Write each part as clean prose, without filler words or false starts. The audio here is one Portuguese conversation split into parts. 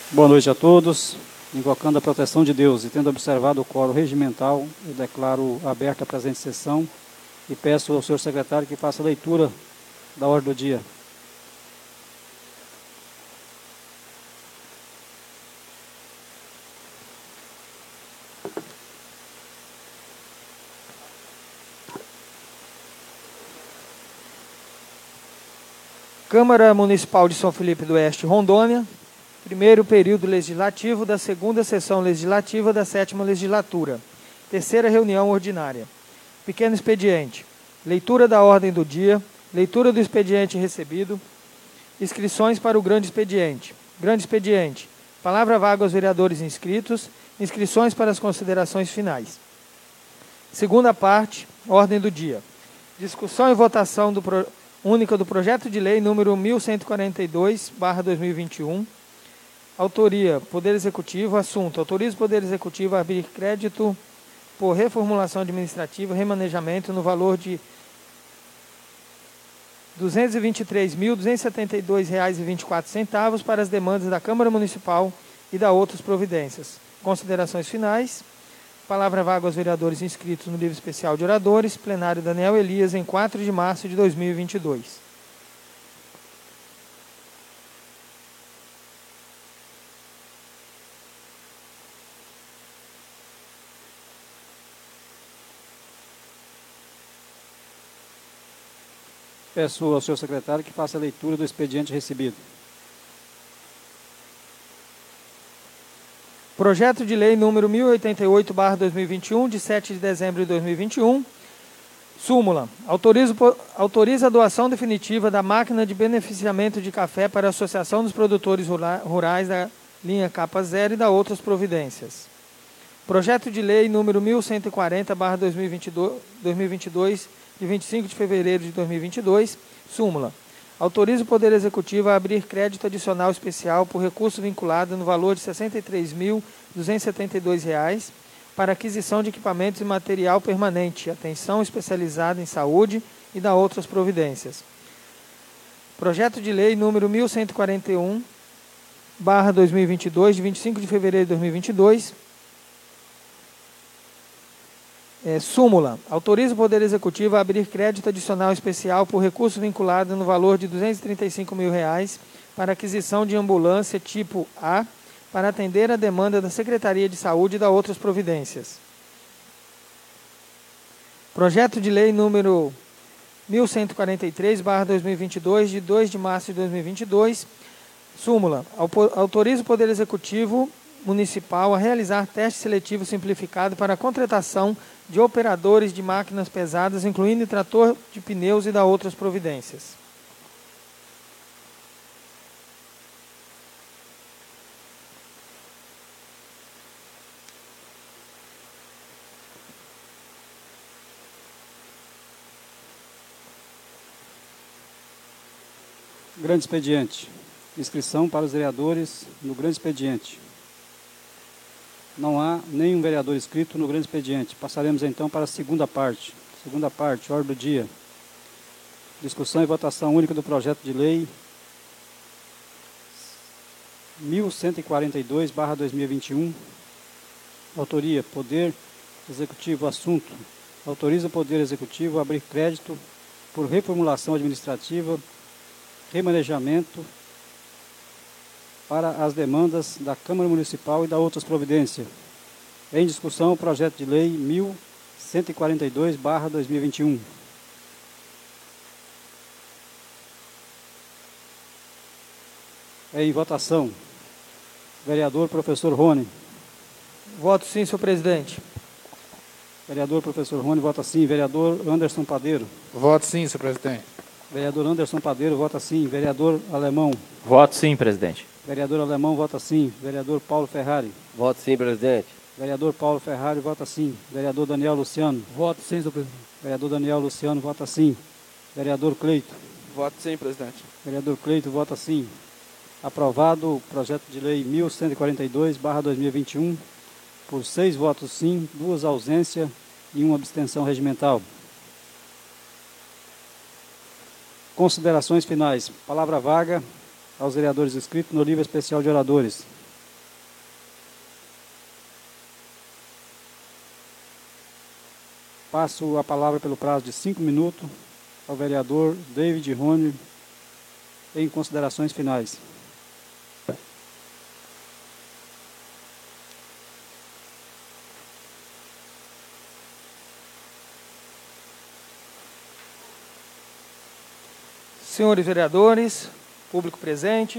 Boa noite a todos. Invocando a proteção de Deus e tendo observado o quórum regimental, eu declaro aberta a presente sessão e peço ao senhor secretário que faça a leitura da ordem do dia. Câmara Municipal de São Felipe do Oeste, Rondônia, primeiro período legislativo da segunda sessão legislativa da 7ª legislatura, terceira reunião ordinária. Pequeno expediente, leitura da ordem do dia, leitura do expediente recebido, inscrições para o grande expediente. Grande expediente, palavra vaga aos vereadores inscritos, inscrições para as considerações finais. Segunda parte, ordem do dia. Discussão e votação única do projeto de lei número 1142/2021. Autoria, Poder Executivo. Assunto, autoriza o Poder Executivo a abrir crédito por reformulação administrativa, remanejamento no valor de R$ 223.272,24 para as demandas da Câmara Municipal e da outras providências. Considerações finais. Palavra vaga aos vereadores inscritos no livro especial de oradores, plenário Daniel Elias, em 4 de março de 2022. Peço ao senhor secretário que faça a leitura do expediente recebido. Projeto de lei número 1088/2021, de 7 de dezembro de 2021. Súmula. Autoriza a doação definitiva da máquina de beneficiamento de café para a Associação dos Produtores Rurais da linha Capa Zero e da outras providências. Projeto de lei número 1140/2022, de 25 de fevereiro de 2022. Súmula. Autoriza o Poder Executivo a abrir crédito adicional especial por recurso vinculado no valor de R$ 63.272 para aquisição de equipamentos e material permanente, atenção especializada em saúde e da outras providências. Projeto de lei número 1141/2022, de 25 de fevereiro de 2022. Súmula. Autoriza o Poder Executivo a abrir crédito adicional especial por recurso vinculado no valor de R$ 235 mil para aquisição de ambulância tipo A para atender a demanda da Secretaria de Saúde e da outras providências. Projeto de lei número 1143/2022, de 2 de março de 2022. Súmula. Autoriza o Poder Executivo Municipal a realizar teste seletivo simplificado para a contratação de operadores de máquinas pesadas, incluindo trator de pneus e da outras providências. Grande expediente. Inscrição para os vereadores no grande expediente. Não há nenhum vereador inscrito no grande expediente. Passaremos então para a segunda parte. Segunda parte, ordem do dia. Discussão e votação única do projeto de lei 1142/2021. Autoria, Poder Executivo. Assunto, autoriza o Poder Executivo a abrir crédito por reformulação administrativa, remanejamento para as demandas da Câmara Municipal e da outras providências. Em discussão, o projeto de lei 1142/2021. Em votação. Vereador Professor Rony. Voto sim, senhor presidente. Vereador Professor Rony, vota sim. Vereador Anderson Padeiro. Voto sim, senhor presidente. Vereador Anderson Padeiro, vota sim. Vereador Alemão. Voto sim, presidente. Vereador Alemão, vota sim. Vereador Paulo Ferrari. Voto sim, presidente. Vereador Paulo Ferrari, vota sim. Vereador Daniel Luciano. Voto sim, senhor presidente. Vereador Daniel Luciano, vota sim. Vereador Cleito. Voto sim, presidente. Vereador Cleito, vota sim. Aprovado o projeto de lei 1142/2021 por 6 votos sim, 2 ausências e 1 abstenção regimental. Considerações finais. Palavra vaga aos vereadores inscritos no livro especial de oradores. Passo a palavra pelo prazo de 5 minutos ao vereador David Rony, em considerações finais. Senhores vereadores, público presente,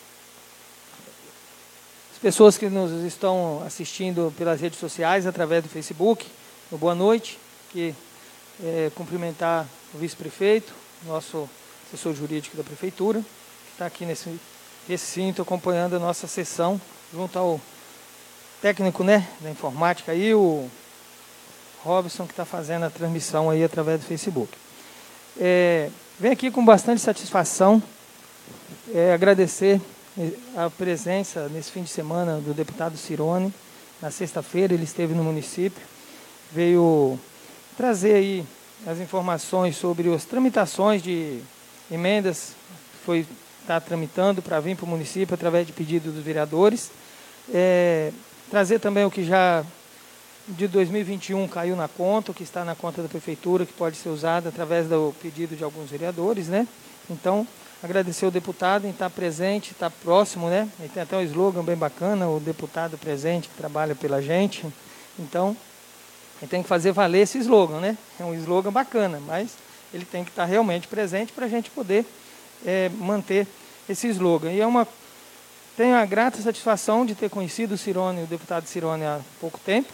as pessoas que nos estão assistindo pelas redes sociais, através do Facebook, boa noite. Cumprimentar o vice-prefeito, nosso assessor jurídico da prefeitura, que está aqui nesse recinto acompanhando a nossa sessão, junto ao técnico, da informática aí, o Robson, que está fazendo a transmissão aí através do Facebook. Venho aqui com bastante satisfação agradecer a presença nesse fim de semana do deputado Cirone. Na sexta-feira ele esteve no município, veio trazer aí as informações sobre as tramitações de emendas que está tramitando para vir para o município através de pedido dos vereadores. Trazer também o que já de 2021 caiu na conta, o que está na conta da prefeitura, que pode ser usado através do pedido de alguns vereadores, Então, agradecer ao deputado em estar presente, estar próximo, Ele tem até um slogan bem bacana, o deputado presente que trabalha pela gente. Então, ele tem que fazer valer esse slogan, É um slogan bacana, mas ele tem que estar realmente presente para a gente poder manter esse slogan. E tenho a grata satisfação de ter conhecido o deputado Cirone há pouco tempo.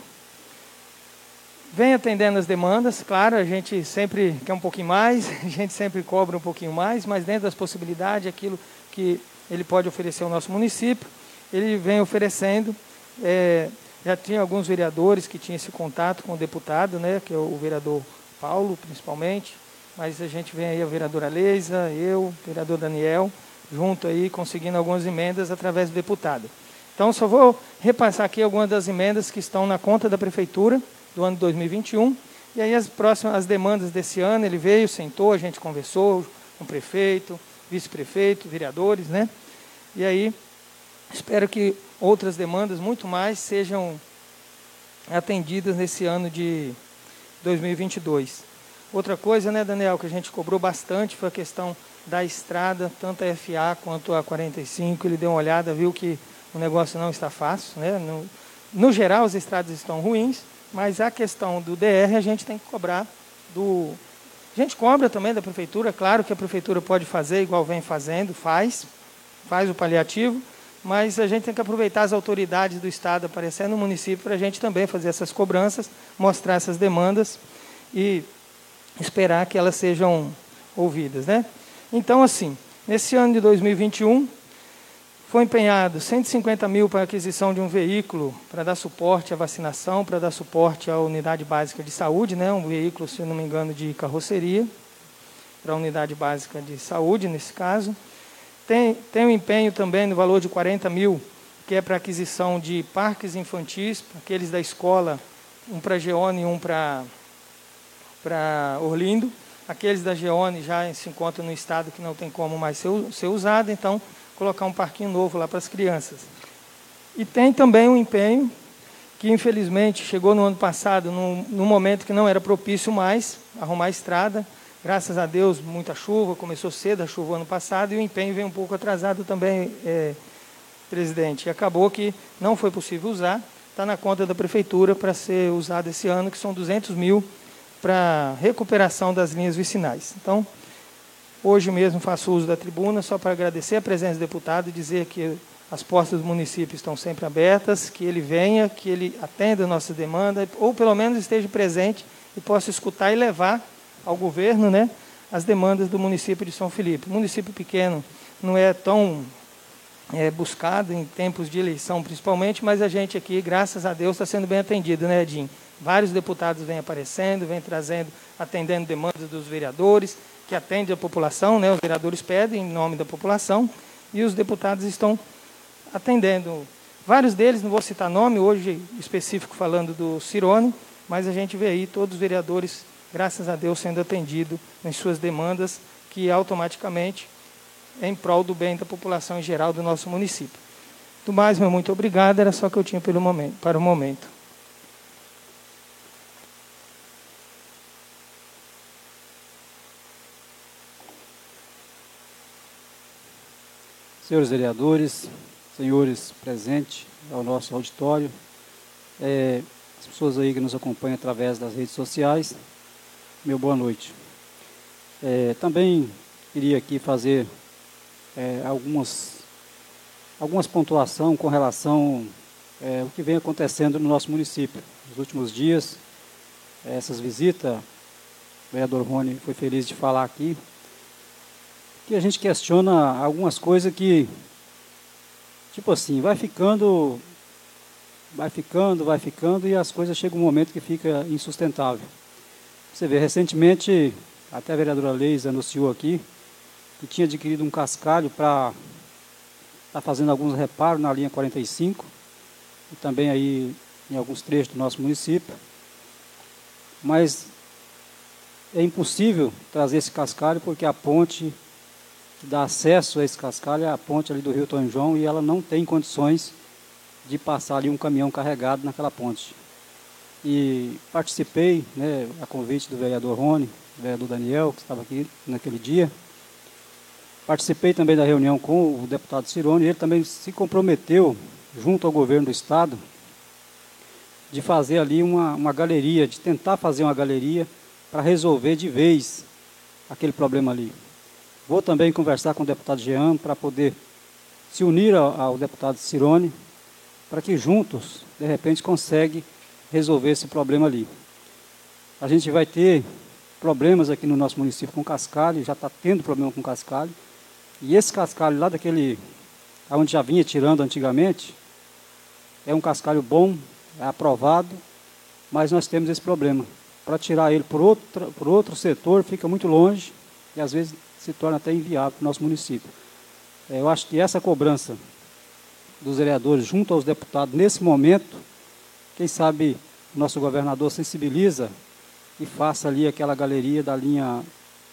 Vem atendendo as demandas, claro, a gente sempre quer um pouquinho mais, a gente sempre cobra um pouquinho mais, mas dentro das possibilidades, aquilo que ele pode oferecer ao nosso município, ele vem oferecendo. Já tinha alguns vereadores que tinham esse contato com o deputado, que é o vereador Paulo, principalmente, mas a gente vem aí a vereadora Leisa, eu, o vereador Daniel, junto aí, conseguindo algumas emendas através do deputado. Então, só vou repassar aqui algumas das emendas que estão na conta da prefeitura, do ano 2021, e aí as demandas desse ano, ele veio, sentou, a gente conversou com o prefeito, vice-prefeito, vereadores, E aí, espero que outras demandas, muito mais, sejam atendidas nesse ano de 2022. Outra coisa, Daniel, que a gente cobrou bastante foi a questão da estrada, tanto a FA quanto a 45, ele deu uma olhada, viu que o negócio não está fácil, No geral, as estradas estão ruins, mas a questão do DR a gente tem que cobrar A gente cobra também da prefeitura, claro que a prefeitura pode fazer igual vem fazendo, faz o paliativo, mas a gente tem que aproveitar as autoridades do Estado aparecendo no município para a gente também fazer essas cobranças, mostrar essas demandas e esperar que elas sejam ouvidas, Então, assim, nesse ano de 2021, foi empenhado 150 mil para a aquisição de um veículo para dar suporte à vacinação, para dar suporte à unidade básica de saúde, um veículo, se não me engano, de carroceria, para a unidade básica de saúde, nesse caso. Tem um empenho também no valor de 40 mil, que é para a aquisição de parques infantis, aqueles da escola, um para Geone e um para Orlindo. Aqueles da Geone já se encontram no estado que não tem como mais ser usado, então colocar um parquinho novo lá para as crianças. E tem também um empenho que, infelizmente, chegou no ano passado, num momento que não era propício mais, arrumar a estrada. Graças a Deus, muita chuva, começou cedo a chuva ano passado, e o empenho veio um pouco atrasado também, presidente. E acabou que não foi possível usar, está na conta da prefeitura para ser usado esse ano, que são 200 mil para recuperação das linhas vicinais. Então, hoje mesmo faço uso da tribuna só para agradecer a presença do deputado e dizer que as portas do município estão sempre abertas, que ele venha, que ele atenda a nossa demanda, ou pelo menos esteja presente e possa escutar e levar ao governo, as demandas do município de São Felipe. O município pequeno não é tão buscado em tempos de eleição, principalmente, mas a gente aqui, graças a Deus, está sendo bem atendido, Edinho? Vários deputados vêm aparecendo, vêm trazendo, atendendo demandas dos vereadores, que atende a população, os vereadores pedem em nome da população, e os deputados estão atendendo. Vários deles, não vou citar nome, hoje específico falando do Cirone, mas a gente vê aí todos os vereadores, graças a Deus, sendo atendidos nas suas demandas, que automaticamente é em prol do bem da população em geral do nosso município. Do mais, muito obrigado, era só o que eu tinha para o momento. senhores vereadores, senhores presentes ao nosso auditório, as pessoas aí que nos acompanham através das redes sociais, meu boa noite. Também queria aqui fazer algumas pontuações com relação ao que vem acontecendo no nosso município. Nos últimos dias, essas visitas, o vereador Rony foi feliz de falar aqui, que a gente questiona algumas coisas que, tipo assim, vai ficando, e as coisas chegam um momento que fica insustentável. Você vê, recentemente, até a vereadora Leis anunciou aqui, que tinha adquirido um cascalho para estar fazendo alguns reparos na linha 45, e também aí em alguns trechos do nosso município. Mas é impossível trazer esse cascalho porque a ponte que dá acesso a esse cascalho é a ponte ali do Rio São João e ela não tem condições de passar ali um caminhão carregado naquela ponte. E participei, a convite do vereador Rony, do vereador Daniel, que estava aqui naquele dia. Participei também da reunião com o deputado Cirone, e ele também se comprometeu, junto ao governo do estado, de fazer ali uma galeria, de tentar fazer uma galeria para resolver de vez aquele problema ali. Vou também conversar com o deputado Jean para poder se unir ao deputado Cirone, para que juntos, de repente, consegue resolver esse problema ali. A gente vai ter problemas aqui no nosso município com cascalho, já está tendo problema com cascalho, e esse cascalho lá daquele, onde já vinha tirando antigamente, é um cascalho bom, é aprovado, mas nós temos esse problema. Para tirar ele por outro setor, fica muito longe, e às vezes se torna até inviável para o nosso município. Eu acho que essa cobrança dos vereadores junto aos deputados, nesse momento, quem sabe o nosso governador sensibiliza e faça ali aquela galeria da linha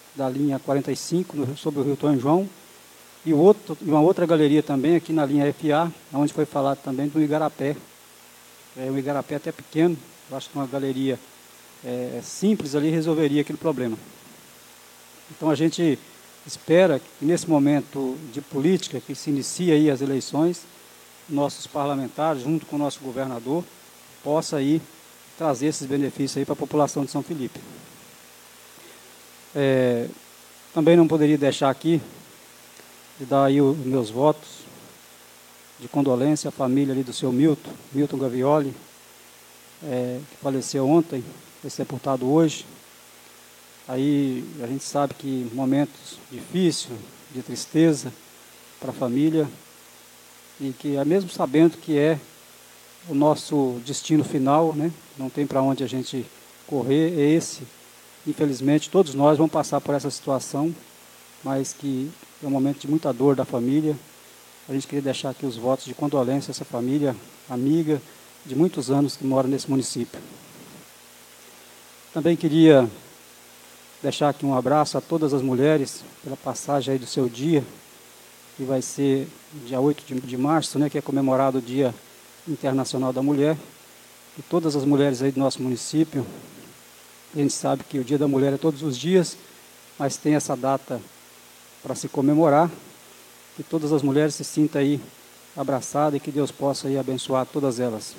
45, sobre o Rio São João, e uma outra galeria também aqui na linha FA, onde foi falado também do Igarapé. Um Igarapé até pequeno, eu acho que uma galeria simples ali resolveria aquele problema. Então a gente espera que nesse momento de política, que se inicia aí as eleições, nossos parlamentares, junto com o nosso governador, possa aí trazer esses benefícios aí para a população de São Felipe. Também não poderia deixar aqui de dar aí os meus votos de condolência à família ali do seu Milton Gavioli, que faleceu ontem, foi sepultado hoje. Aí a gente sabe que momentos difíceis, de tristeza para a família, e que mesmo sabendo que é o nosso destino final, não tem para onde a gente correr, é esse. Infelizmente, todos nós vamos passar por essa situação, mas que é um momento de muita dor da família. A gente queria deixar aqui os votos de condolência a essa família amiga de muitos anos que mora nesse município. Também queria deixar aqui um abraço a todas as mulheres pela passagem aí do seu dia, que vai ser dia 8 de março, que é comemorado o Dia Internacional da Mulher. E todas as mulheres aí do nosso município, a gente sabe que o Dia da Mulher é todos os dias, mas tem essa data para se comemorar, que todas as mulheres se sintam aí abraçadas e que Deus possa aí abençoar todas elas.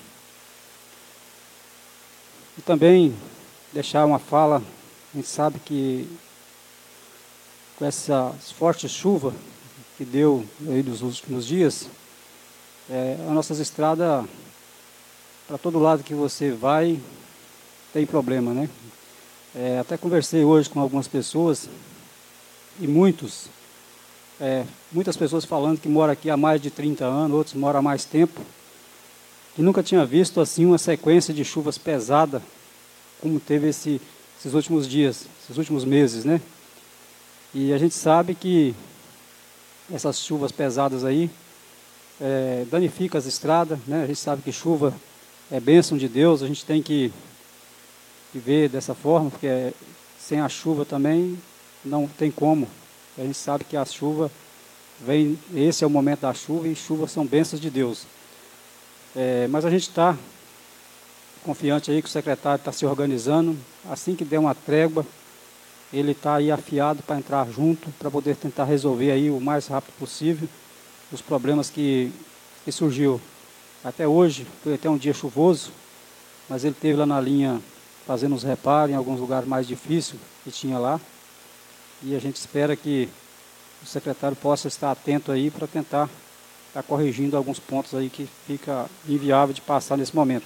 E também deixar uma fala. A gente sabe que com essa forte chuva que deu aí nos últimos dias, as nossas estradas, para todo lado que você vai, tem problema, até conversei hoje com algumas pessoas, e muitas pessoas falando que moram aqui há mais de 30 anos, outros moram há mais tempo, que nunca tinha visto assim uma sequência de chuvas pesadas, como teve esses últimos dias, esses últimos meses, E a gente sabe que essas chuvas pesadas aí danificam as estradas, A gente sabe que chuva é bênção de Deus, a gente tem que ver dessa forma, porque sem a chuva também não tem como. A gente sabe que a chuva vem, esse é o momento da chuva, e chuvas são bênçãos de Deus. Mas a gente está confiante aí que o secretário está se organizando. Assim que der uma trégua, ele está aí afiado para entrar junto, para poder tentar resolver aí o mais rápido possível, os problemas que surgiu até hoje. Foi até um dia chuvoso, mas ele esteve lá na linha fazendo os reparos em alguns lugares mais difíceis que tinha lá. E a gente espera que o secretário possa estar atento aí para tentar estar corrigindo alguns pontos aí que fica inviável de passar nesse momento.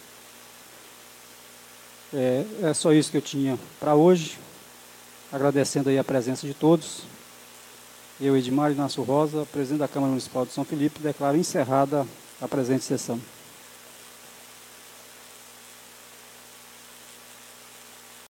É só isso que eu tinha para hoje, agradecendo aí a presença de todos. Eu, Edmar Inácio Rosa, presidente da Câmara Municipal de São Felipe, declaro encerrada a presente sessão.